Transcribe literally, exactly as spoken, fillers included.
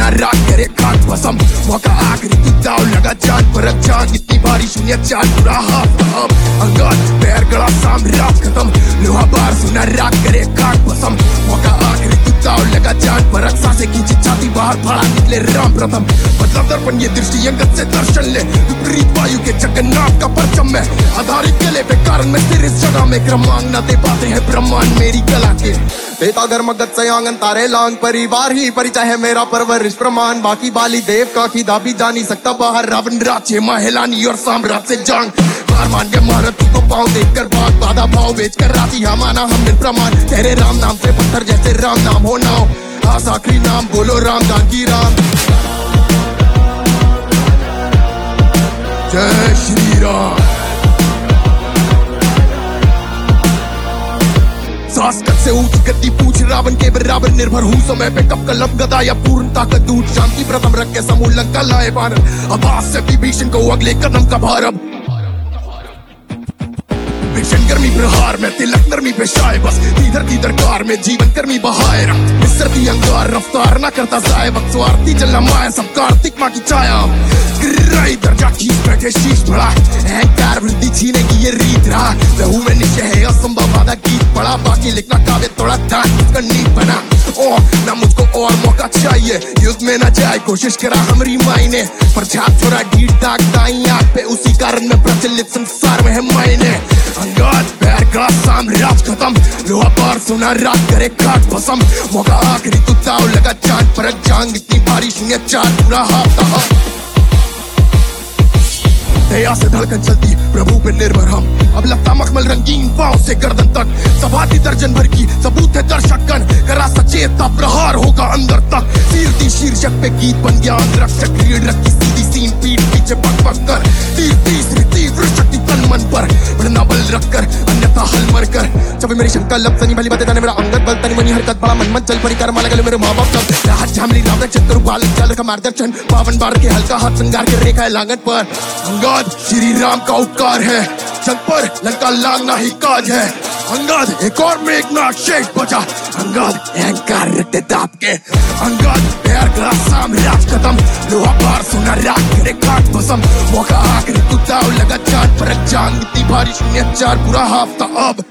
सुना राग करे खाक भसम मौका आखिरी तू दाव लगा जान परत जान इतनी भारी शून्य चार पूरा हाथ हम अंगात पैर गला साम्राज्य खत्म लोहा बार सुना राग करे खाक भसम मौका आखिरी तू दाव लगा जान परत सांसें खींची छाती बाहर फाड़ा निकले राम प्रथम बदला दर्पण ये दृष्टि अंगत से दर्शन ले विपरीत वायु के जगन्नाथ का परचम में आधारित गले पे कारण में सिर इस जगह में क्रमांक न दे पाते हैं ब्रह्मांड मेरी कला के बेता घर मगत से आंगन तारे लांग परिवार ही परिचय है मेरा परवरिश प्रमाण बाकी बाली देव का की दाबी जा नहीं सकता बाहर रावण राज्य महिलानी और साम्राज्य से जंग हार मान के महारथी को पाँव देख कर बाग बाधा भाव बेच कर राती हमारा हमने प्रमाण तेरे राम नाम से पत्थर जैसे राम नाम हो नाओ आज आखिरी नाम बोलो राम जानकी राम जय श्री राम सांस कट से ऊंच गति पूछ रावण के बराबर निर्भर हूँ समय पे कब कलम गदा या पूर्ण ताकत दूत शांति प्रथम रख के समूल लंका लाए भारत आभास से विभीषण को अगले कदम का भार अब भीषण गर्मी प्रहार में तिलक नरमी पे शाय बस इधर तीधर कार में जीवन कर्मी बहाए रक्त मिस्रती अंगार रफ्तार न करता जाए वक्त स्वार्थी चलना माया सब कार्तिक माँ की छाया दर्जा खींच बैठे शीश बड़ा अहंकार वृद्धि छीने की ये रीत रहा लहू में निश्चय है असंभव आधा गीत पड़ा बाकी लिखना काव्य थोड़ा ध्यान नीत बना ओ ना मुझको और मौका चाहिए युद्ध में ना जाए कोशिश करा हमारी मायने पर छाप थोड़ा ढीठ दाग दाई आंख पे उसी कारण में प्रचलित संसार में है मायने अंगात पैर का साम्राज्य खत्म लोहा पार सुना राग करे खाक भसम मौका आखिरी तू दाव लगा चांद परत जांग इतनी भारी शून्य चार पूरा हाथ दया से धड़कन चलती प्रभु पे निर्भर हम अब लगता मखमल रंगीन पांव से गर्दन तक सभाती दर्जन भर की सबूत है दर्शकगण करा सचेत प्रहार होगा अंदर तक तीरती शीर्षक पे गीत बन गया अंतरक्षक रीढ़ रखी सीधी सीन पीठ पीछे पक पक कर तीर तीसरी तीव्र शक्ति तन मन पर बढ़ना बल रखकर अन्यथा हल मर कर जब मेरी शंका लब तनी भली बातें जाने मेरा अंगत बल तनी मनी हरकत बड़ा मन मन चल परिकर माला गले मेरे माँ बाप सब राहत झामली रावण चतुर बाल चल का मार्गदर्शन पावन बार के हल्का हाथ संगार के रेखा है लागत पर अंगाद श्री राम का उपकार है जग पर लंका लांगना ही काज है अंगाद एक और मेघनाथ शेष बचा अंगाद अहंकार रखते दाप के अंगाद पैर का साम्राज्य खत्म लोहा पार सुना राग करे खाक भसम मौका आखिरी तू दाव लगा चांद परत जान इतनी भारी शून्य चार पूरा हाफ था अब